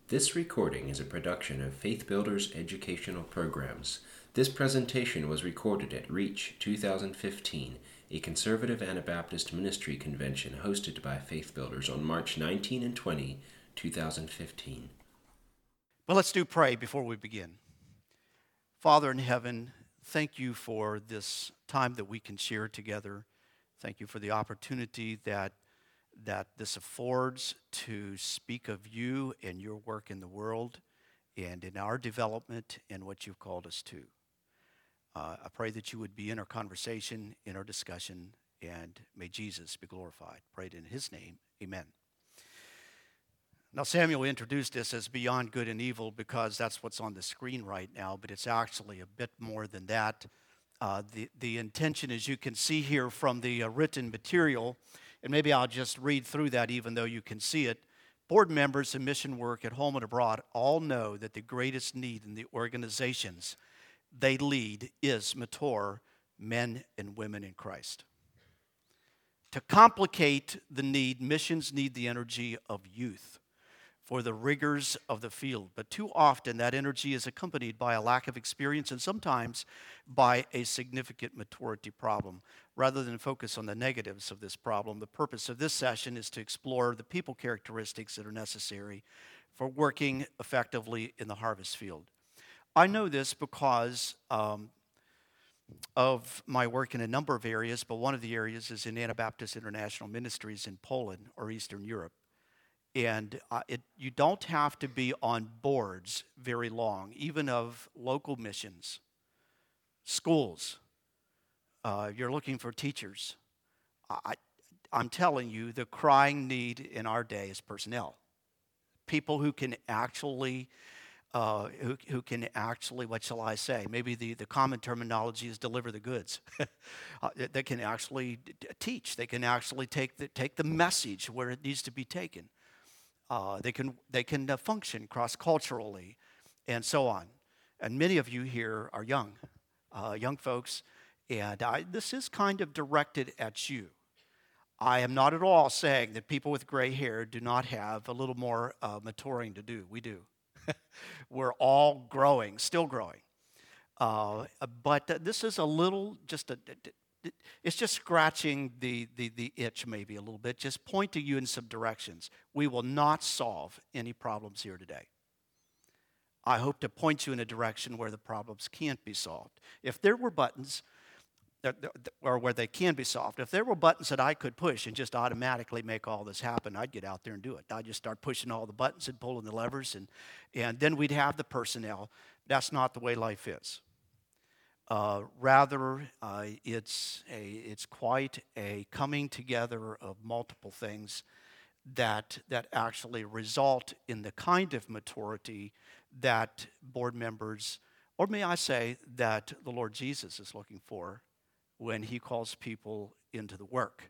This recording is a production of Faith Builders Educational Programs. This presentation was recorded at REACH 2015, a conservative Anabaptist ministry convention hosted by Faith Builders on March 19 and 20, 2015. Well, let's do pray before we begin. Father in heaven, thank you for this time that we can share together. Thank you for the opportunity that this affords to speak of you and your work in the world and in our development and what you've called us to. I pray that you would be in our conversation, in our discussion, and may Jesus be glorified. Prayed in his name, amen. Now, Samuel introduced this as beyond good and evil because that's what's on the screen right now, but it's actually a bit more than that. The intention, as you can see here from the written material, and maybe I'll just read through that even though you can see it. Board members in mission work at home and abroad all know that the greatest need in the organizations they lead is mature men and women in Christ. To complicate the need, missions need the energy of youth for the rigors of the field. But too often that energy is accompanied by a lack of experience and sometimes by a significant maturity problem. Rather than focus on the negatives of this problem, the purpose of this session is to explore the people characteristics that are necessary for working effectively in the harvest field. I know this because of my work in a number of areas, but one of the areas is in Anabaptist International Ministries in Poland or Eastern Europe. And you don't have to be on boards very long, even of local missions, schools. You're looking for teachers. I'm telling you, the crying need in our day is personnel. People who can actually, what shall I say? Maybe the common terminology is deliver the goods. They can actually teach. They can actually take the message where it needs to be taken. They can function cross-culturally and so on. And many of you here are young folks, and this is kind of directed at you. I am not at all saying that people with gray hair do not have a little more maturing to do. We do. We're all growing, still growing. But this is a little, it's just scratching the itch maybe a little bit, just pointing you in some directions. We will not solve any problems here today. I hope to point you in a direction where the problems can't be solved. If there were buttons, or where they can be solved, if there were buttons that I could push and just automatically make all this happen, I'd get out there and do it. I'd just start pushing all the buttons and pulling the levers, and then we'd have the personnel. That's not the way life is. Rather, it's quite a coming together of multiple things that actually result in the kind of maturity that board members, or may I say, that the Lord Jesus is looking for when he calls people into the work.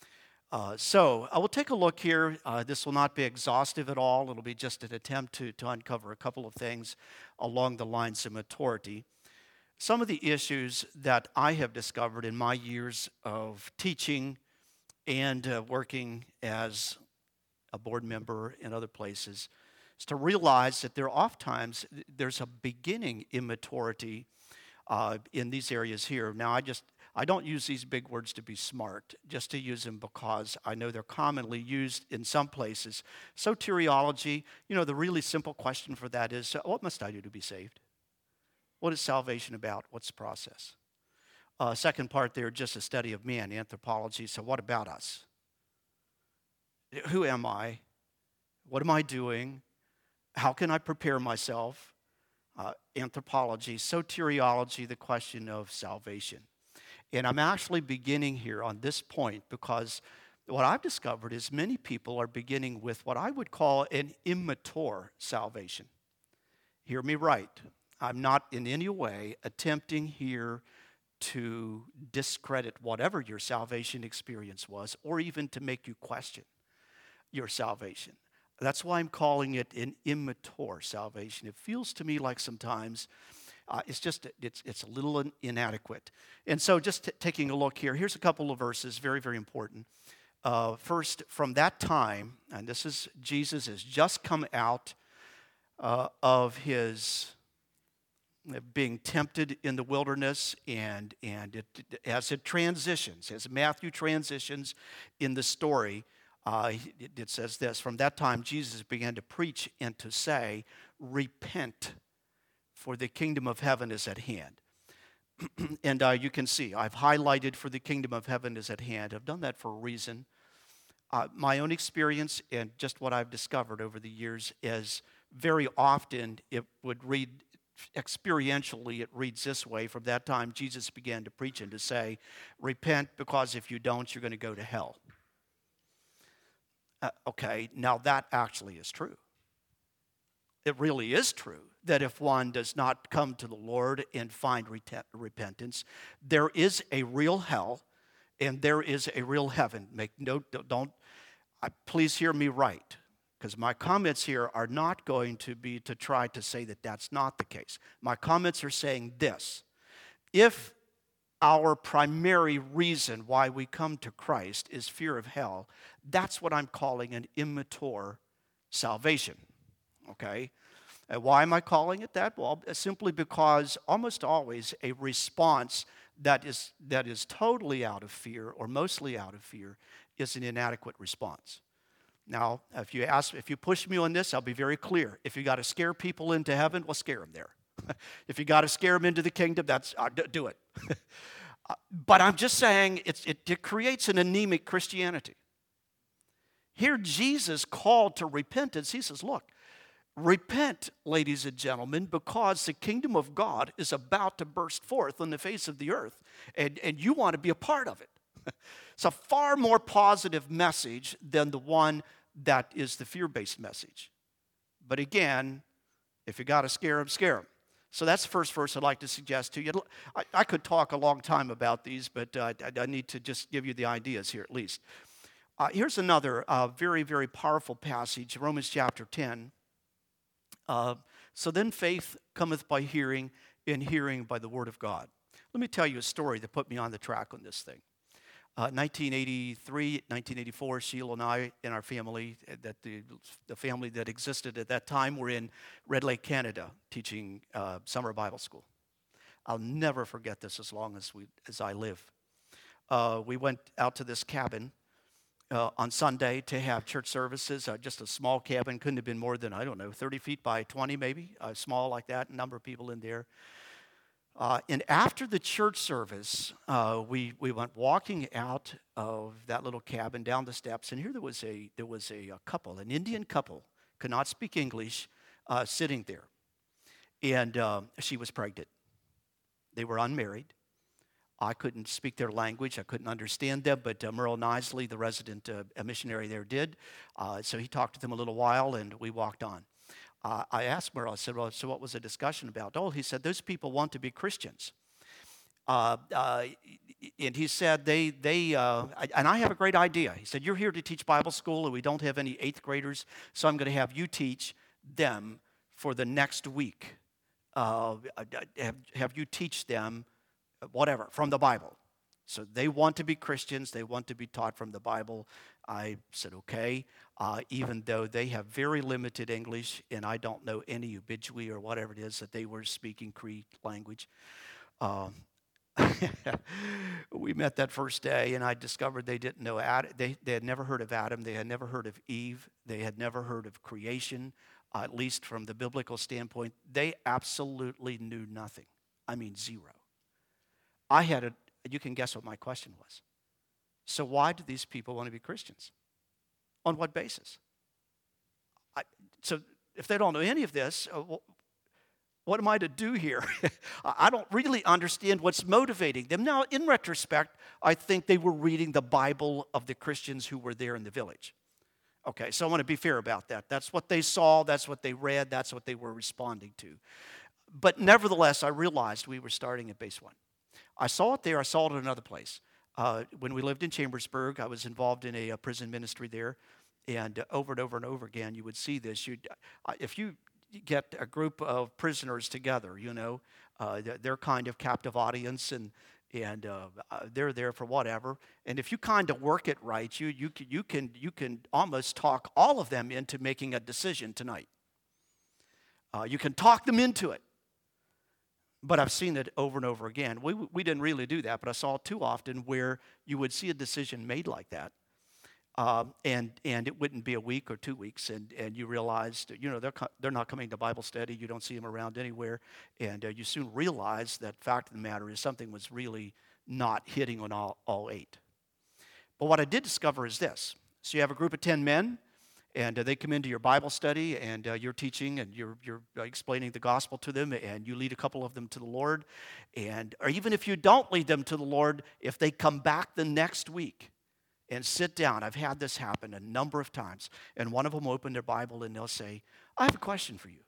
So I will take a look here. This will not be exhaustive at all. It'll be just an attempt to uncover a couple of things along the lines of maturity. Some of the issues that I have discovered in my years of teaching and working as a board member in other places is to realize that there's a beginning immaturity in these areas here. Now, I don't use these big words to be smart, just to use them because I know they're commonly used in some places. Soteriology, the really simple question for that is, what must I do to be saved? What is salvation about? What's the process? Second part there, just a study of man, anthropology. So what about us? Who am I? What am I doing? How can I prepare myself? Anthropology, soteriology, the question of salvation. And I'm actually beginning here on this point because what I've discovered is many people are beginning with what I would call an immature salvation. Hear me right. I'm not in any way attempting here to discredit whatever your salvation experience was or even to make you question your salvation. That's why I'm calling it an immature salvation. It feels to me like sometimes it's a little inadequate. And so just taking a look here, here's a couple of verses, very, very important. First, from that time, and this is Jesus has just come out of his being tempted in the wilderness, and as it transitions, as Matthew transitions in the story, it says this: from that time Jesus began to preach and to say, repent, for the kingdom of heaven is at hand. And you can see I've highlighted for the kingdom of heaven is at hand. I've done that for a reason. My own experience and just what I've discovered over the years is very often it would read, experientially, it reads this way: from that time Jesus began to preach and to say, repent, because if you don't, you're going to go to hell. Okay, now that actually is true. It really is true that if one does not come to the Lord and find repentance, there is a real hell and there is a real heaven. Make note, please hear me right, because my comments here are not going to be to try to say that that's not the case. My comments are saying this: if our primary reason why we come to Christ is fear of hell, that's what I'm calling an immature salvation. Okay? And why am I calling it that? Well, simply because almost always a response that is totally out of fear or mostly out of fear is an inadequate response. Now, if you push me on this, I'll be very clear. If you got to scare people into heaven, well, scare them there. If you got to scare them into the kingdom, do it. But I'm just saying it creates an anemic Christianity. Here Jesus called to repentance. He says, look, repent, ladies and gentlemen, because the kingdom of God is about to burst forth on the face of the earth, and you want to be a part of it. It's a far more positive message than the one that is the fear-based message. But again, if you got to scare them, scare them. So that's the first verse I'd like to suggest to you. I could talk a long time about these, but I need to just give you the ideas here at least. Here's another very, very powerful passage, Romans chapter 10. So then faith cometh by hearing, and hearing by the word of God. Let me tell you a story that put me on the track on this thing. 1983, 1984, Sheila and I and our family, that the family that existed at that time, were in Red Lake, Canada, teaching summer Bible school. I'll never forget this as long as I live. We went out to this cabin on Sunday to have church services, just a small cabin, couldn't have been more than, 30 feet by 20 maybe, small like that, a number of people in there. And after the church service, we went walking out of that little cabin down the steps, and here there was a couple, an Indian couple, could not speak English, sitting there. And she was pregnant. They were unmarried. I couldn't speak their language. I couldn't understand them, but Merle Nisley, the resident missionary there, did. So he talked to them a little while, and we walked on. I asked Merle, I said, well, so what was the discussion about? Oh, he said, those people want to be Christians. And he said, and I have a great idea. He said, you're here to teach Bible school, and we don't have any 8th graders, so I'm going to have you teach them for the next week. Have you teach them whatever, from the Bible. So they want to be Christians. They want to be taught from the Bible. I said, okay, even though they have very limited English, and I don't know any Ujibwe or whatever it is that they were speaking, Cree language. We met that first day, and I discovered they didn't know Adam. They had never heard of Adam. They had never heard of Eve. They had never heard of creation, at least from the biblical standpoint. They absolutely knew nothing. I mean, zero. You can guess what my question was. So why do these people want to be Christians? On what basis? So if they don't know any of this, what am I to do here? I don't really understand what's motivating them. Now, in retrospect, I think they were reading the Bible of the Christians who were there in the village. Okay, so I want to be fair about that. That's what they saw, that's what they read, that's what they were responding to. But nevertheless, I realized we were starting at base one. I saw it there. I saw it in another place. When we lived in Chambersburg, I was involved in a prison ministry there. And over and over and over again, you would see this. If you get a group of prisoners together, they're kind of captive audience, and they're there for whatever. And if you kind of work it right, you can almost talk all of them into making a decision tonight. You can talk them into it. But I've seen it over and over again. We didn't really do that, but I saw it too often where you would see a decision made like that. And it wouldn't be a week or 2 weeks, and you realized, they're not coming to Bible study. You don't see them around anywhere, and you soon realize that fact of the matter is something was really not hitting on all 8. But what I did discover is this. So you have a group of 10 men, and they come into your Bible study, and you're teaching, and you're explaining the gospel to them, and you lead a couple of them to the Lord. Or even if you don't lead them to the Lord, if they come back the next week and sit down, I've had this happen a number of times, and one of them will open their Bible and they'll say, I have a question for you.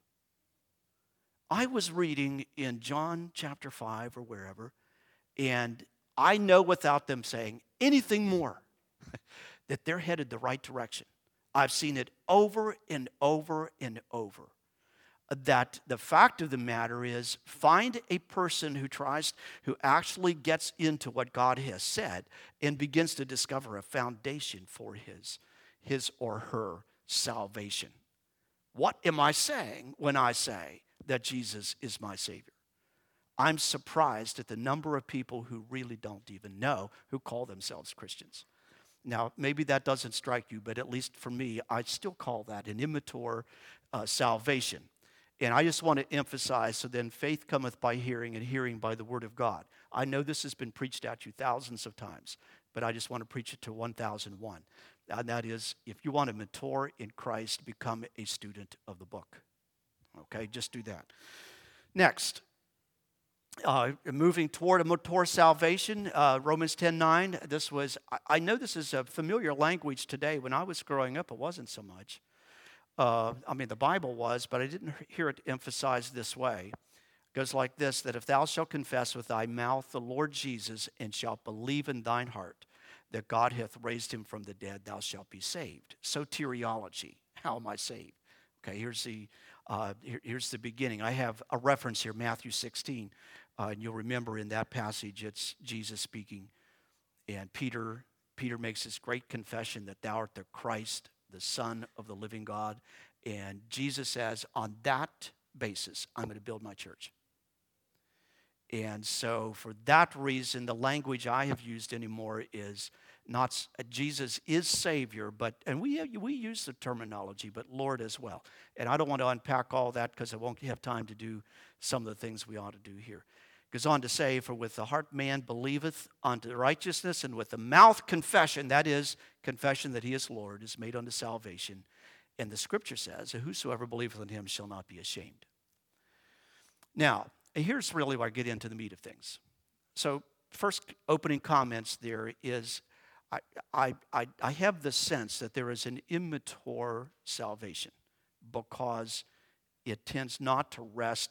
I was reading in John chapter 5 or wherever, and I know without them saying anything more that they're headed the right direction. I've seen it over and over and over. That the fact of the matter is, find a person who actually gets into what God has said and begins to discover a foundation for his or her salvation. What am I saying when I say that Jesus is my Savior? I'm surprised at the number of people who really don't even know, who call themselves Christians. Now, maybe that doesn't strike you, but at least for me, I still call that an immature salvation. And I just want to emphasize, so then faith cometh by hearing, and hearing by the word of God. I know this has been preached at you thousands of times, but I just want to preach it to 1001. And that is, if you want to mature in Christ, become a student of the book. Okay, just do that. Next, moving toward a mature salvation, Romans 10:9. I know this is a familiar language today. When I was growing up, it wasn't so much. The Bible was, but I didn't hear it emphasized this way. It goes like this, that if thou shalt confess with thy mouth the Lord Jesus, and shalt believe in thine heart that God hath raised him from the dead, thou shalt be saved. Soteriology. How am I saved? Okay, here's the beginning. I have a reference here, Matthew 16. And you'll remember in that passage, it's Jesus speaking. And Peter makes this great confession that thou art the Christ, the Son of the living God. And Jesus says, on that basis, I'm going to build my church. And so for that reason, the language I have used anymore is not Jesus is Savior, and we use the terminology, but Lord as well. And I don't want to unpack all that because I won't have time to do some of the things we ought to do here. It goes on to say, for with the heart man believeth unto righteousness, and with the mouth confession, that is, confession that he is Lord, is made unto salvation. And the scripture says, whosoever believeth in him shall not be ashamed. Now, here's really where I get into the meat of things. So, first opening comments there is, I have the sense that there is an immature salvation because it tends not to rest.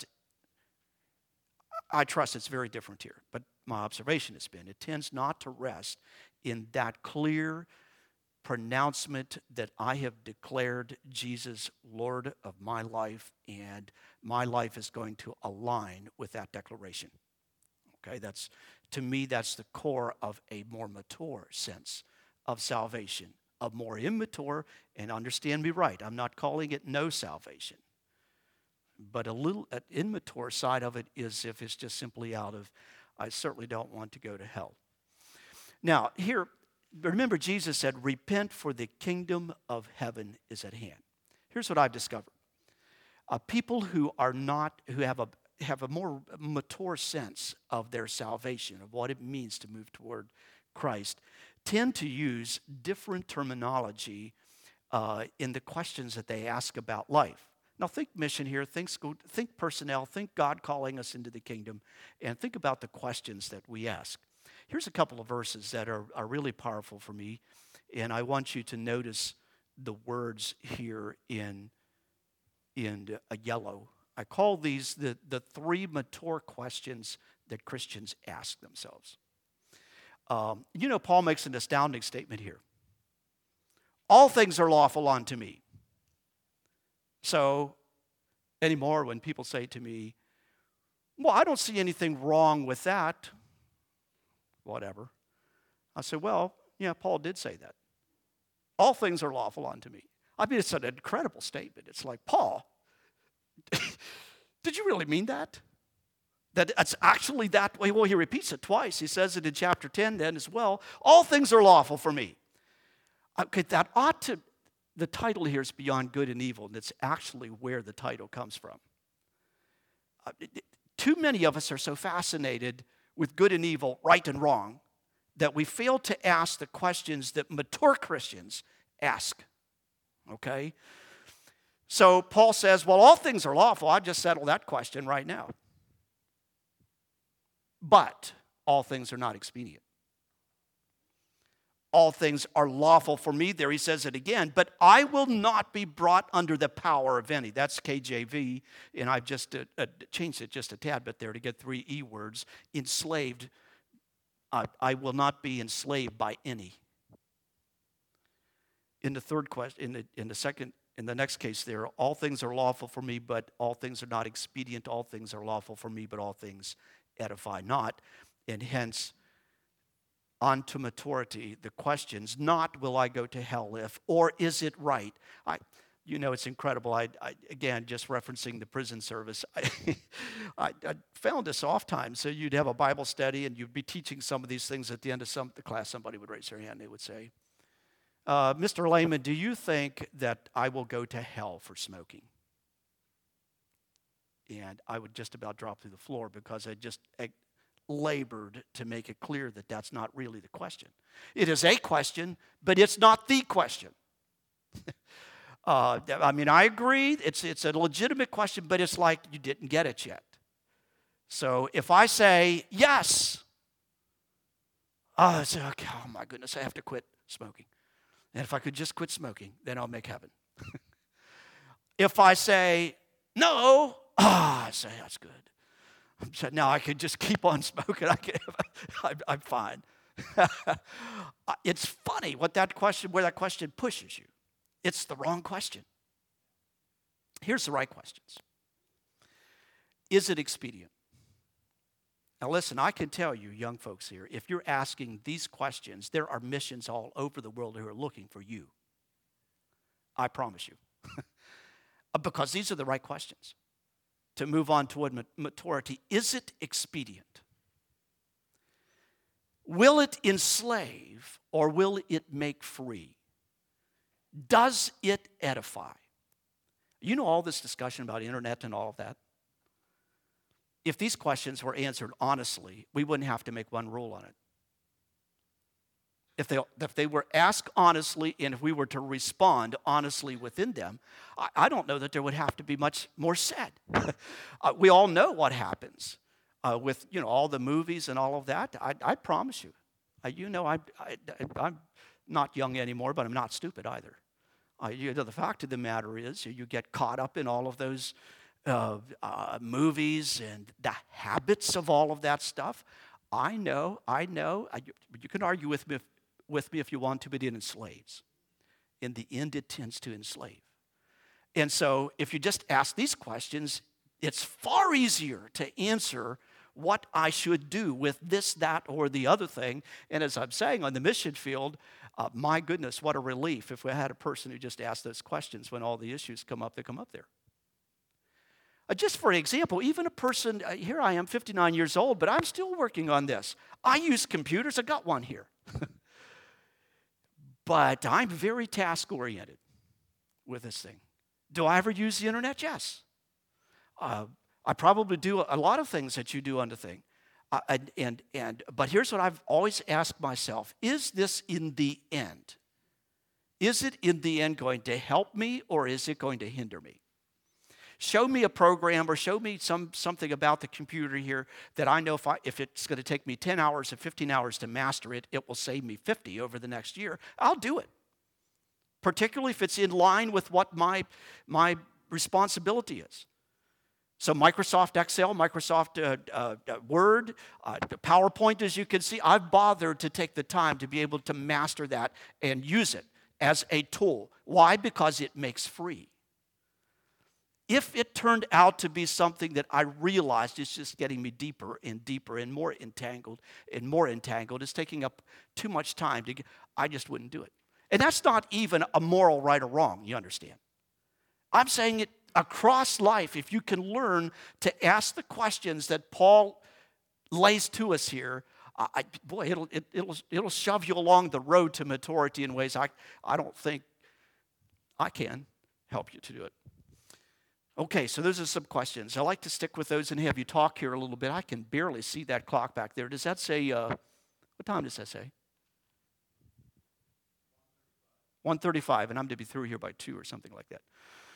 I trust it's very different here, but my observation has been it tends not to rest in that clear pronouncement that I have declared Jesus Lord of my life, and my life is going to align with that declaration. Okay, to me, that's the core of a more mature sense of salvation. A more immature, and understand me right, I'm not calling it no salvation. But an immature side of it is if it's just simply out of, I certainly don't want to go to hell. Now, here, remember Jesus said, repent for the kingdom of heaven is at hand. Here's what I've discovered. People who have a more mature sense of their salvation, of what it means to move toward Christ, tend to use different terminology in the questions that they ask about life. Now think mission here, think school, think personnel, think God calling us into the kingdom, and think about the questions that we ask. Here's a couple of verses that are really powerful for me, and I want you to notice the words here in yellow. I call these the three mature questions that Christians ask themselves. Paul makes an astounding statement here. All things are lawful unto me. So, anymore when people say to me, well, I don't see anything wrong with that, whatever. I say, well, yeah, Paul did say that. All things are lawful unto me. I mean, it's an incredible statement. It's like, Paul, really mean that? That it's actually that way? Well, he repeats it twice. He says it in chapter 10 then as well. All things are lawful for me. Okay, that ought to, the title here is Beyond Good and Evil, and it's actually where the title comes from. Too many of us are so fascinated with good and evil, right and wrong, that we fail to ask the questions that mature Christians ask. Okay? So Paul says, well, all things are lawful. I just settled that question right now. But all things are not expedient. All things are lawful for me. There he says it again. But I will not be brought under the power of any. That's KJV. And I've just changed it just a tad bit there to get 3 E words. Enslaved. I will not be enslaved by any. In the third question, in the next case there, all things are lawful for me, but all things are not expedient. All things are lawful for me, but all things edify not. And hence, on to maturity, the questions, not will I go to hell if, or is it right? It's incredible. Again, just referencing the prison service, I found this oft times. So you'd have a Bible study and you'd be teaching some of these things. At the end of the class, somebody would raise their hand. They would say, Mr. Lehman, do you think that I will go to hell for smoking? And I would just about drop through the floor because I just labored to make it clear that that's not really the question. It is a question, but it's not the question. I agree, it's a legitimate question, but it's like you didn't get it yet. So if I say yes, I say, okay, oh my goodness, I have to quit smoking. And if I could just quit smoking, then I'll make heaven. If I say no, I say that's good. So now I could just keep on smoking. I'm fine. It's funny where that question pushes you. It's the wrong question. Here's the right questions. Is it expedient? Now listen, I can tell you, young folks here, if you're asking these questions, there are missions all over the world who are looking for you. I promise you. Because these are the right questions. To move on toward maturity, is it expedient? Will it enslave or will it make free? Does it edify? You know all this discussion about internet and all of that? If these questions were answered honestly, we wouldn't have to make one rule on it. If they were asked honestly and if we were to respond honestly within them, I don't know that there would have to be much more said. We all know what happens with all the movies and all of that. I promise you. I'm not young anymore, but I'm not stupid either. The fact of the matter is you get caught up in all of those movies and the habits of all of that stuff. I know. You can argue with me if you want to, but it enslaves. In the end, it tends to enslave. And so if you just ask these questions, it's far easier to answer what I should do with this, that, or the other thing. And as I'm saying, on the mission field, my goodness, what a relief if we had a person who just asked those questions when all the issues come up, they come up there. Just for an example, even a person, here I am, 59 years old, but I'm still working on this. I use computers. I got one here. But I'm very task-oriented with this thing. Do I ever use the internet? Yes. I probably do a lot of things that you do on the thing. But here's what I've always asked myself. Is this in the end? Is it in the end going to help me or is it going to hinder me? Show me a program or show me something about the computer here that I know if it's going to take me 10 hours or 15 hours to master it, it will save me 50 over the next year. I'll do it. Particularly if it's in line with what my responsibility is. So Microsoft Excel, Microsoft Word, PowerPoint, as you can see, I've bothered to take the time to be able to master that and use it as a tool. Why? Because it makes free. If it turned out to be something that I realized is just getting me deeper and deeper and more entangled, it's taking up too much time, I just wouldn't do it. And that's not even a moral right or wrong, you understand. I'm saying it across life, if you can learn to ask the questions that Paul lays to us here, it'll shove you along the road to maturity in ways I don't think I can help you to do it. Okay, so those are some questions. I like to stick with those and have you talk here a little bit. I can barely see that clock back there. Does that say, what time does that say? 1:35, and I'm to be through here by 2 or something like that.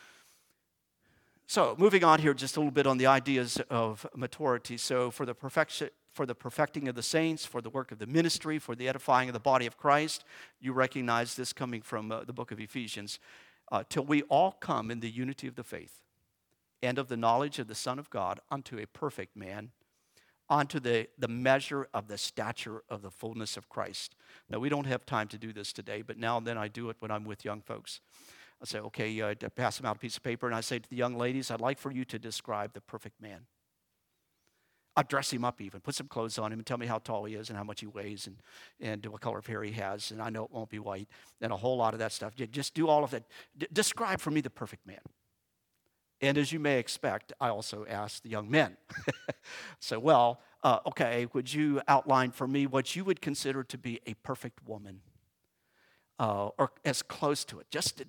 So moving on here just a little bit on the ideas of maturity. So for the perfecting of the saints, for the work of the ministry, for the edifying of the body of Christ, you recognize this coming from the book of Ephesians, till we all come in the unity of the faith and of the knowledge of the Son of God unto a perfect man, onto the measure of the stature of the fullness of Christ. Now, we don't have time to do this today, but now and then I do it when I'm with young folks. I say, okay, I pass them out a piece of paper, and I say to the young ladies, I'd like for you to describe the perfect man. I'd dress him up even, put some clothes on him, and tell me how tall he is and how much he weighs and what color of hair he has, and I know it won't be white, and a whole lot of that stuff. Just do all of that. Describe for me the perfect man. And as you may expect, I also asked the young men. So, okay, would you outline for me what you would consider to be a perfect woman? Or as close to it, just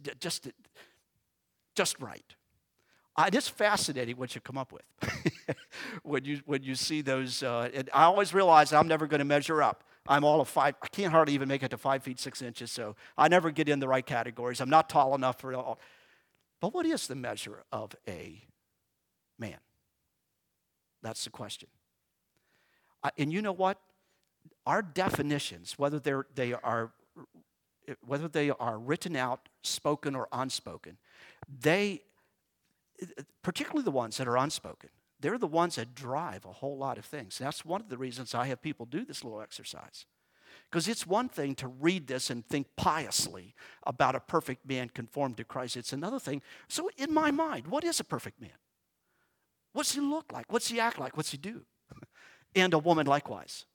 right. It's fascinating what you come up with when you see those. And I always realize I'm never going to measure up. I'm all of 5. I can't hardly even make it to 5 feet 6 inches, so I never get in the right categories. I'm not tall enough for all. But what is the measure of a man? That's the question. And you know what? Our definitions, whether they are written out, spoken or unspoken, particularly the ones that are unspoken, they're the ones that drive a whole lot of things. That's one of the reasons I have people do this little exercise. Because it's one thing to read this and think piously about a perfect man conformed to Christ. It's another thing. So in my mind, what is a perfect man? What's he look like? What's he act like? What's he do? And a woman likewise.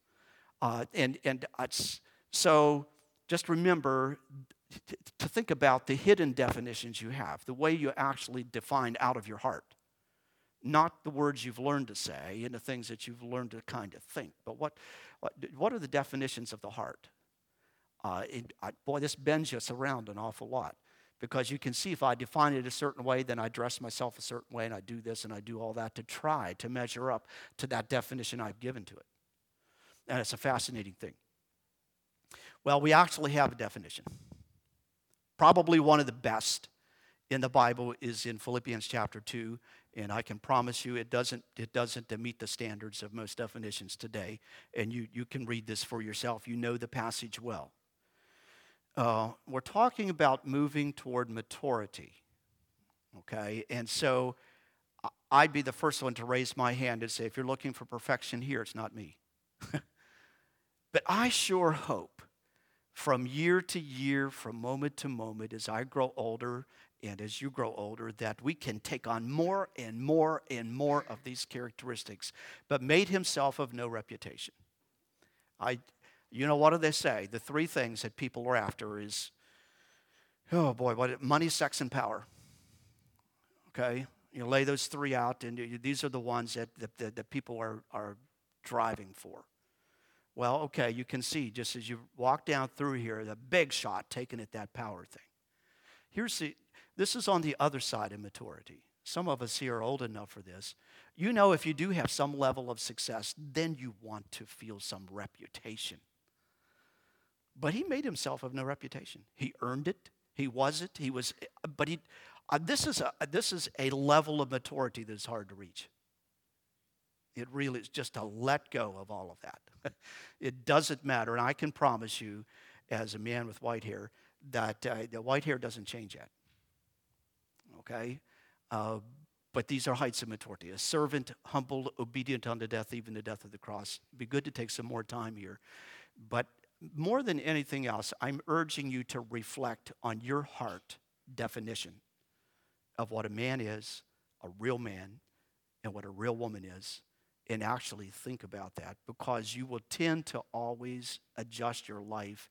So just remember to think about the hidden definitions you have, the way you actually define out of your heart. Not the words you've learned to say and the things that you've learned to kind of think, but what are the definitions of the heart? This bends us around an awful lot, because you can see if I define it a certain way, then I dress myself a certain way, and I do this and I do all that to try to measure up to that definition I've given to it. And it's a fascinating thing. Well, we actually have a definition. Probably one of the best in the Bible is in Philippians chapter 2, and I can promise you it doesn't meet the standards of most definitions today, and you can read this for yourself. You know the passage well. We're talking about moving toward maturity, okay? And so I'd be the first one to raise my hand and say, if you're looking for perfection here, it's not me. But I sure hope from year to year, from moment to moment, as I grow older and as you grow older, that we can take on more and more and more of these characteristics, but made himself of no reputation. You know, what do they say? The 3 things that people are after is, money, sex, and power. Okay? You lay those 3 out, and these are the ones that people are driving for. Well, okay, you can see, just as you walk down through here, the big shot taken at that power thing. This is on the other side of maturity. Some of us here are old enough for this. You know, if you do have some level of success, then you want to feel some reputation. But he made himself of no reputation. He earned it. He was it. He was. But this is a level of maturity that is hard to reach. It really is just to let go of all of that. It doesn't matter, and I can promise you, as a man with white hair, that the white hair doesn't change yet. Okay? But these are heights of maturity. A servant, humble, obedient unto death, even the death of the cross. It'd be good to take some more time here. But more than anything else, I'm urging you to reflect on your heart definition of what a man is, a real man, and what a real woman is, and actually think about that, because you will tend to always adjust your life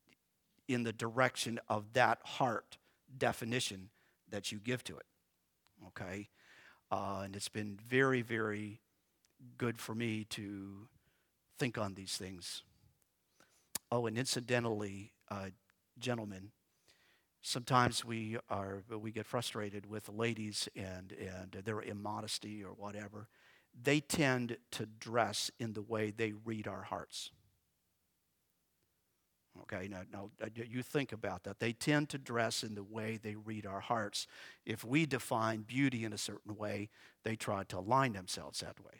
in the direction of that heart definition that you give to it. okay? And it's been very, very good for me to think on these things. Oh, and incidentally, gentlemen, sometimes we get frustrated with the ladies and their immodesty or whatever. They tend to dress in the way they read our hearts. Okay, now you think about that. They tend to dress in the way they read our hearts. If we define beauty in a certain way, they try to align themselves that way.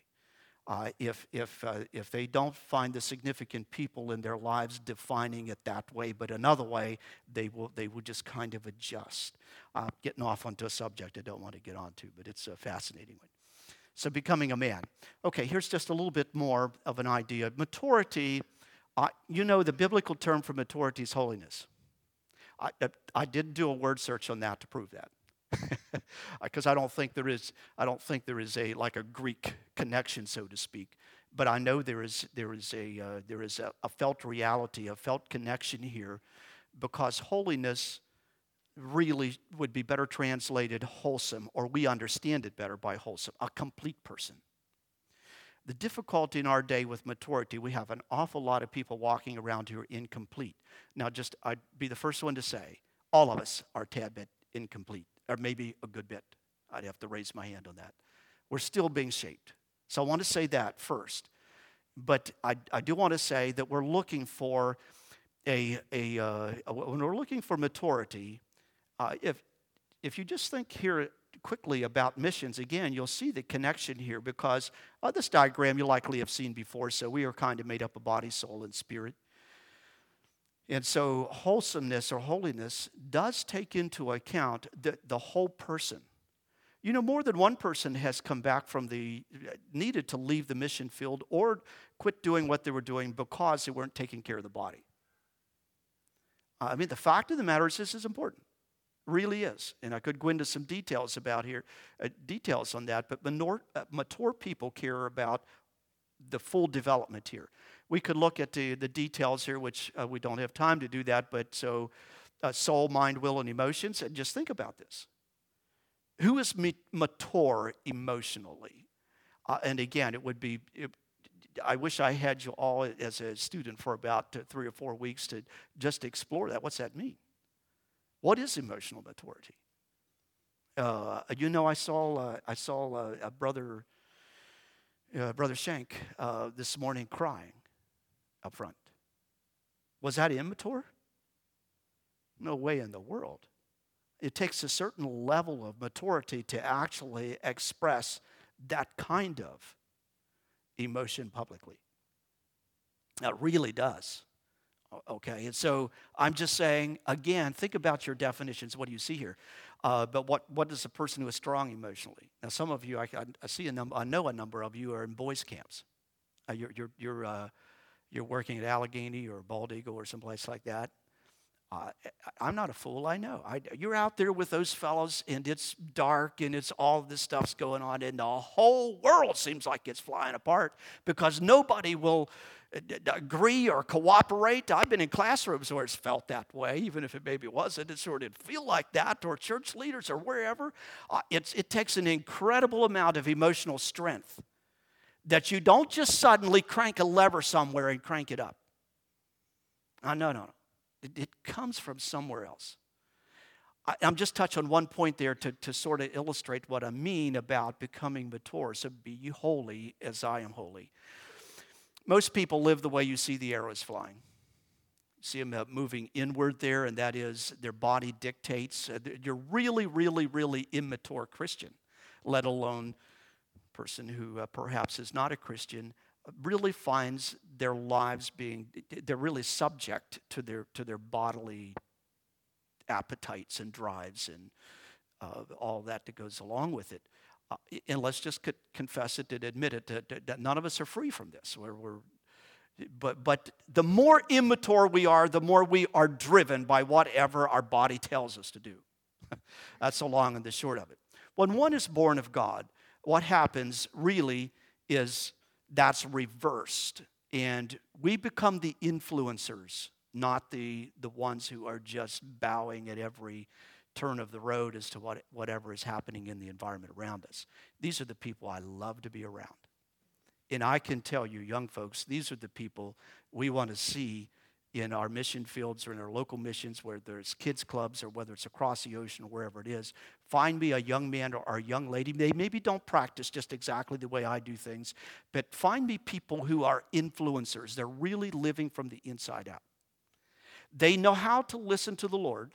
If they don't find the significant people in their lives defining it that way, but another way, they will just kind of adjust. Getting off onto a subject I don't want to get onto, but it's a fascinating one. So becoming a man. Okay, here's just a little bit more of an idea. Maturity, the biblical term for maturity is holiness. I did do a word search on that to prove that. Because I don't think there is a like a Greek connection, so to speak. But I know there is a felt reality, a felt connection here, because holiness really would be better translated wholesome, or we understand it better by wholesome, a complete person. The difficulty in our day with maturity, we have an awful lot of people walking around who are incomplete. Now, I'd be the first one to say, all of us are a tad bit incomplete, or maybe a good bit. I'd have to raise my hand on that. We're still being shaped. So I want to say that first. But I do want to say that we're looking for when we're looking for maturity, if you just think here quickly about missions, again, you'll see the connection here, because this diagram you likely have seen before, so we are kind of made up of body, soul, and spirit. And so wholesomeness or holiness does take into account the whole person. More than one person has come back needed to leave the mission field or quit doing what they were doing because they weren't taking care of the body. The fact of the matter is this is important. Really is. And I could go into some details details on that, but mature people care about the full development here. We could look at the details here, which we don't have time to do that, but so soul, mind, will, and emotions, and just think about this. Who is mature emotionally? And again, I wish I had you all as a student for about 3 or 4 weeks to just explore that. What's that mean? What is emotional maturity? I saw a brother Shank this morning crying up front. Was that immature? No way in the world. It takes a certain level of maturity to actually express that kind of emotion publicly. It really does. Okay, and so I'm just saying, again, think about your definitions. What do you see here? But what is a person who is strong emotionally? Now, some of you, I know a number of you are in boys' camps. You're working at Allegheny or Bald Eagle or someplace like that. I'm not a fool, I know. You're out there with those fellows, and it's dark, and it's all this stuff's going on, and the whole world seems like it's flying apart because nobody will agree or cooperate. I've been in classrooms where it's felt that way, even if it maybe wasn't. It sort of didn't feel like that, or church leaders or wherever. It takes an incredible amount of emotional strength that you don't just suddenly crank a lever somewhere and crank it up. No. It comes from somewhere else. I'm just touching on one point there to sort of illustrate what I mean about becoming mature. So be ye holy as I am holy. Most people live the way you see the arrows flying. You see them moving inward there, and that is their body dictates. You're really, really, really immature Christian, let alone a person who perhaps is not a Christian, really finds their lives they're really subject to their bodily appetites and drives and all that goes along with it. And let's just confess it and admit it that none of us are free from this. But the more immature we are, the more we are driven by whatever our body tells us to do. That's the long and the short of it. When one is born of God, what happens really is that's reversed. And we become the influencers, not the ones who are just bowing at every turn of the road as to whatever is happening in the environment around us. These are the people I love to be around. And I can tell you, young folks, these are the people we want to see in our mission fields or in our local missions, where there's kids clubs or whether it's across the ocean or wherever it is. Find me a young man or a young lady. They maybe don't practice just exactly the way I do things, but find me people who are influencers. They're really living from the inside out. They know how to listen to the Lord.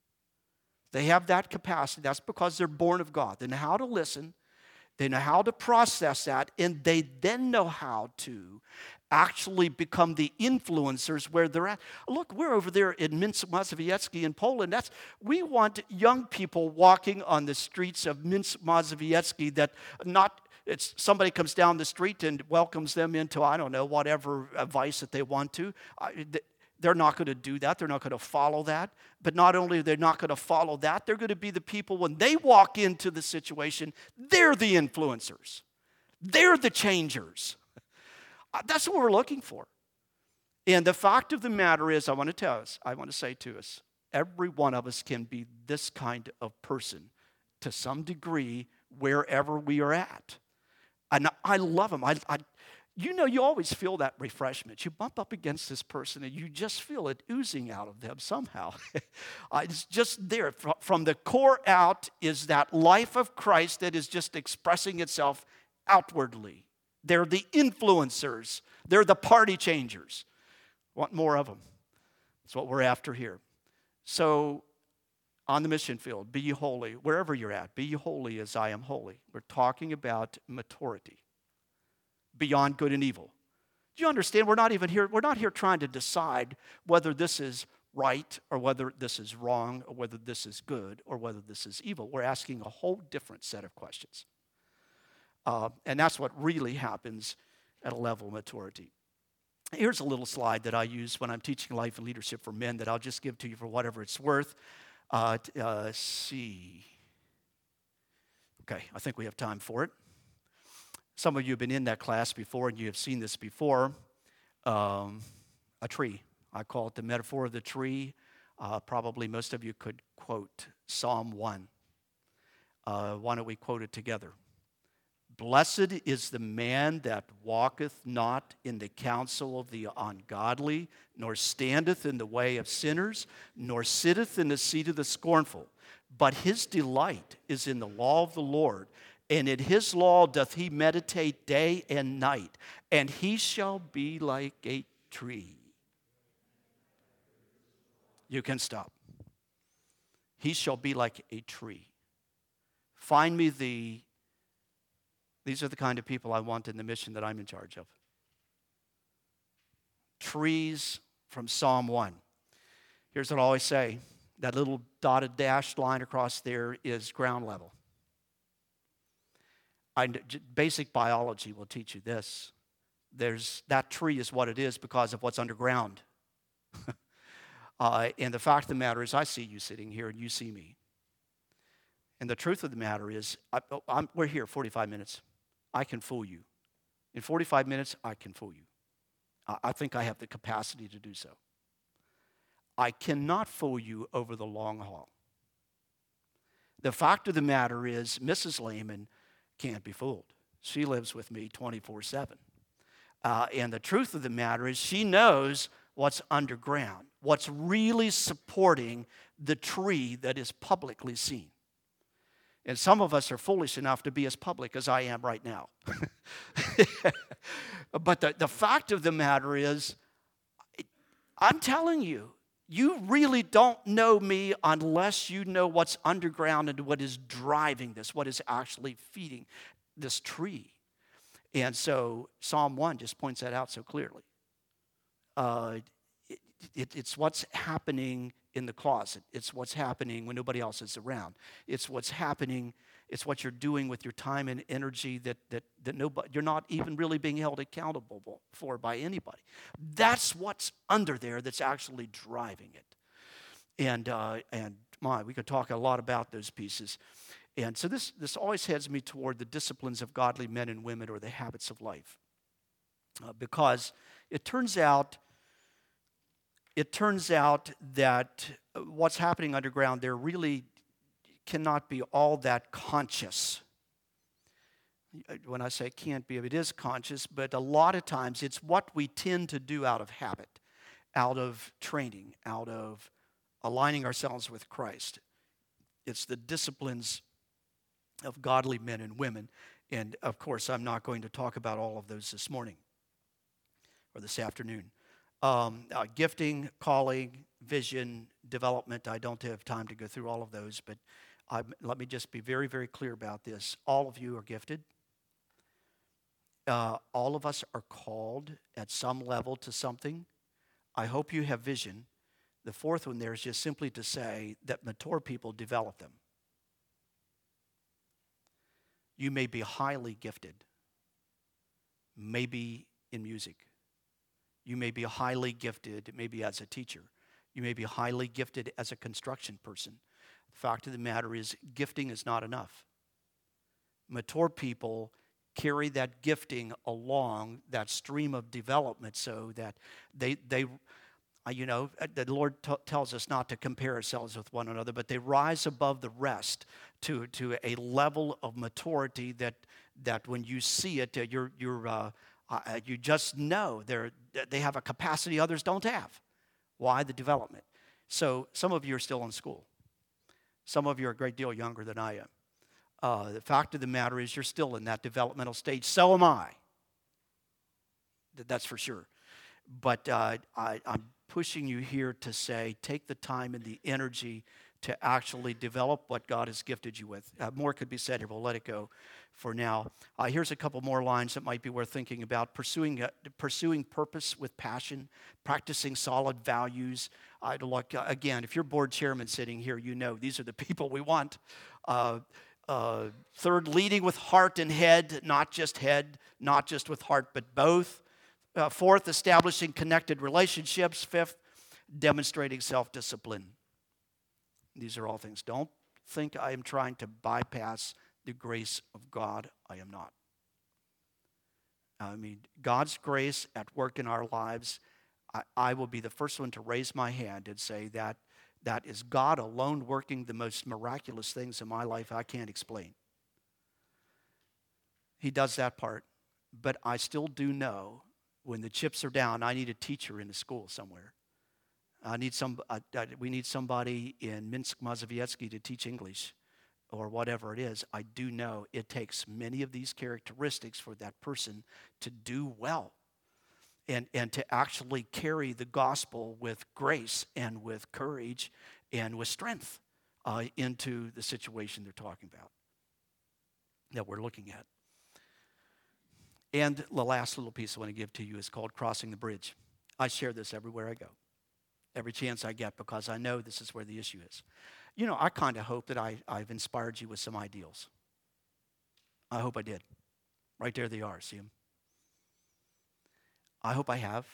They have that capacity. That's because they're born of God. They know how to listen. They know how to process that, and they then know how to actually become the influencers where they're at. Look, we're over there in Minsk Mazowiecki in Poland. We want young people walking on the streets of Minsk Mazowiecki somebody comes down the street and welcomes them into, I don't know, whatever vice that they want to. They're not going to do that. They're not going to follow that. But not only are they not going to follow that, they're going to be the people when they walk into the situation, they're the influencers. They're the changers. That's what we're looking for. And the fact of the matter is, I want to say to us, every one of us can be this kind of person to some degree wherever we are at. And I love them. You always feel that refreshment. You bump up against this person and you just feel it oozing out of them somehow. It's just there. From the core out is that life of Christ that is just expressing itself outwardly. They're the influencers. They're the party changers. Want more of them. That's what we're after here. So on the mission field, be ye holy. Wherever you're at, be ye holy as I am holy. We're talking about maturity. Beyond good and evil. Do you understand? We're not here trying to decide whether this is right or whether this is wrong or whether this is good or whether this is evil. We're asking a whole different set of questions. And that's what really happens at a level of maturity. Here's a little slide that I use when I'm teaching life and leadership for men that I'll just give to you for whatever it's worth. See. Okay, I think we have time for it. Some of you have been in that class before and you have seen this before. A tree. I call it the metaphor of the tree. Probably most of you could quote Psalm 1. Why don't we quote it together? Blessed is the man that walketh not in the counsel of the ungodly, nor standeth in the way of sinners, nor sitteth in the seat of the scornful. But his delight is in the law of the Lord, and in his law doth he meditate day and night, and he shall be like a tree. You can stop. He shall be like a tree. Find me these are the kind of people I want in the mission that I'm in charge of. Trees from Psalm 1. Here's what I always say. That little dotted dashed line across there is ground level. Basic biology will teach you this. That tree is what it is because of what's underground. And the fact of the matter is, I see you sitting here and you see me. And the truth of the matter is, we're here 45 minutes. I can fool you. In 45 minutes, I can fool you. I think I have the capacity to do so. I cannot fool you over the long haul. The fact of the matter is, Mrs. Lehman can't be fooled. She lives with me 24/7. And the truth of the matter is, she knows what's underground, what's really supporting the tree that is publicly seen. And some of us are foolish enough to be as public as I am right now. But the fact of the matter is, I'm telling you, you really don't know me unless you know what's underground and what is driving this, what is actually feeding this tree. And so Psalm 1 just points that out so clearly. It's what's happening in the closet. It's what's happening when nobody else is around. It's what's happening. It's what you're doing with your time and energy that nobody, you're not even really being held accountable for by anybody. That's what's under there that's actually driving it. And we could talk a lot about those pieces. And so this always heads me toward the disciplines of godly men and women, or the habits of life, because it turns out that what's happening underground, they're really cannot be all that conscious. When I say can't be, it is conscious, but a lot of times it's what we tend to do out of habit, out of training, out of aligning ourselves with Christ. It's the disciplines of godly men and women. And of course, I'm not going to talk about all of those this morning or this afternoon. Gifting, calling, vision, development. I don't have time to go through all of those, but let me just be very, very clear about this. All of you are gifted. All of us are called at some level to something. I hope you have vision. The fourth one there is just simply to say that mature people develop them. You may be highly gifted, maybe in music. You may be highly gifted, maybe as a teacher. You may be highly gifted as a construction person. The fact of the matter is, gifting is not enough. Mature people carry that gifting along that stream of development so that they the Lord tells us not to compare ourselves with one another, but they rise above the rest to a level of maturity that when you see it, you just know they have a capacity others don't have. Why? The development. So some of you are still in school. Some of you are a great deal younger than I am. The fact of the matter is you're still in that developmental stage. So am I. That's for sure. But I'm pushing you here to say, take the time and the energy to actually develop what God has gifted you with. More could be said here. We'll let it go for now. Here's a couple more lines that might be worth thinking about. Pursuing purpose with passion, practicing solid values. Again, if you're board chairman sitting here, you know these are the people we want. Third, leading with heart and head, not just with heart, but both. Fourth, establishing connected relationships. Fifth, demonstrating self-discipline. These are all things. Don't think I am trying to bypass the grace of God. I am not. I mean, God's grace at work in our lives, I will be the first one to raise my hand and say that is God alone working the most miraculous things in my life I can't explain. He does that part. But I still do know when the chips are down, I need a teacher in the school somewhere. We need somebody in Minsk Mazowiecki to teach English or whatever it is. I do know it takes many of these characteristics for that person to do well and to actually carry the gospel with grace and with courage and with strength into the situation they're talking about that we're looking at. And the last little piece I want to give to you is called crossing the bridge. I share this everywhere I go, every chance I get, because I know this is where the issue is. You know, I kind of hope that I've inspired you with some ideals. I hope I did. Right there they are, see them? I hope I have.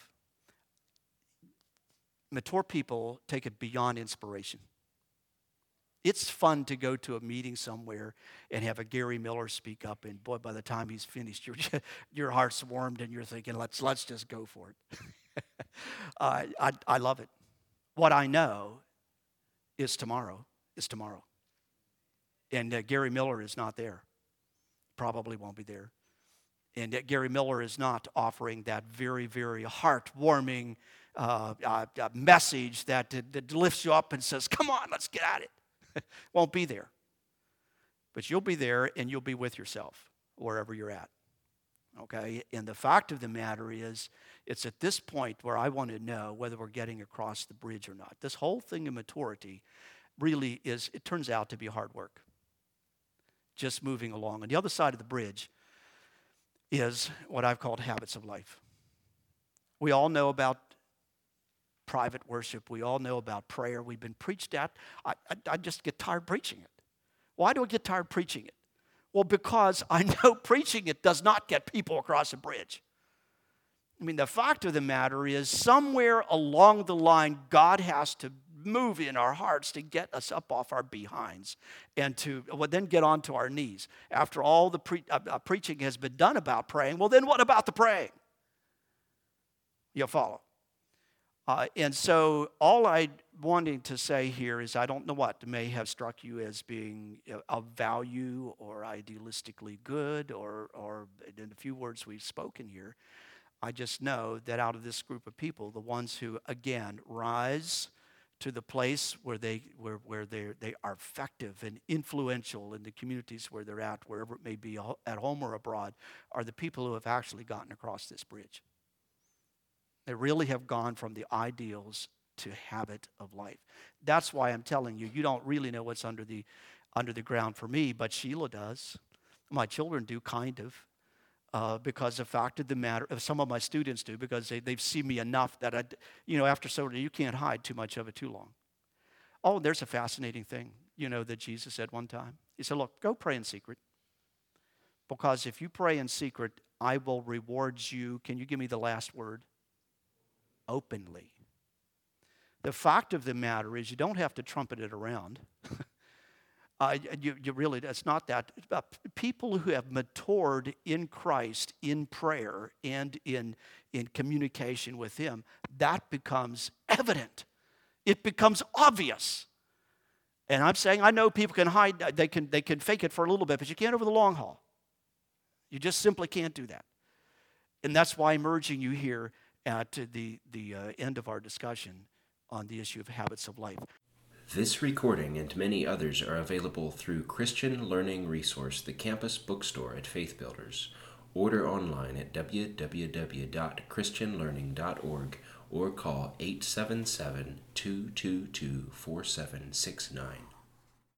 Mature people take it beyond inspiration. It's fun to go to a meeting somewhere and have a Gary Miller speak up, and boy, by the time he's finished, your heart's warmed and you're thinking, let's just go for it. I love it. What I know is tomorrow is tomorrow. And Gary Miller is not there. Probably won't be there. And Gary Miller is not offering that very, very heartwarming message that lifts you up and says, come on, let's get at it. Won't be there. But you'll be there and you'll be with yourself wherever you're at. Okay? And the fact of the matter is, it's at this point where I want to know whether we're getting across the bridge or not. This whole thing of maturity really it turns out to be hard work. Just moving along. On the other side of the bridge is what I've called habits of life. We all know about private worship. We all know about prayer. We've been preached at. I just get tired preaching it. Why do I get tired preaching it? Well, because I know preaching it does not get people across the bridge. I mean, the fact of the matter is, somewhere along the line, God has to move in our hearts to get us up off our behinds and to then get onto our knees. After all the preaching has been done about praying, well, then what about the praying? You'll follow. And so all I'd wanting to say here is I don't know what may have struck you as being of value or idealistically good or in a few words we've spoken here. I just know that out of this group of people, the ones who, again, rise to the place where they are effective and influential in the communities where they're at, wherever it may be, at home or abroad, are the people who have actually gotten across this bridge. They really have gone from the ideals to habit of life. That's why I'm telling you, you don't really know what's under the ground for me, but Sheila does. My children do, kind of. Because the fact of the matter, some of my students do, because they've seen me enough that, after soda, you can't hide too much of it too long. Oh, there's a fascinating thing, that Jesus said one time. He said, look, go pray in secret. Because if you pray in secret, I will reward you. Can you give me the last word? Openly. The fact of the matter is you don't have to trumpet it around. You really, it's not that. People who have matured in Christ, in prayer, and in communication with Him, that becomes evident. It becomes obvious. And I'm saying, I know people can hide, they can fake it for a little bit, but you can't over the long haul. You just simply can't do that. And that's why I'm urging you here at the end of our discussion on the issue of habits of life. This recording and many others are available through Christian Learning Resource, the campus bookstore at Faith Builders. Order online at www.christianlearning.org or call 877-222-4769.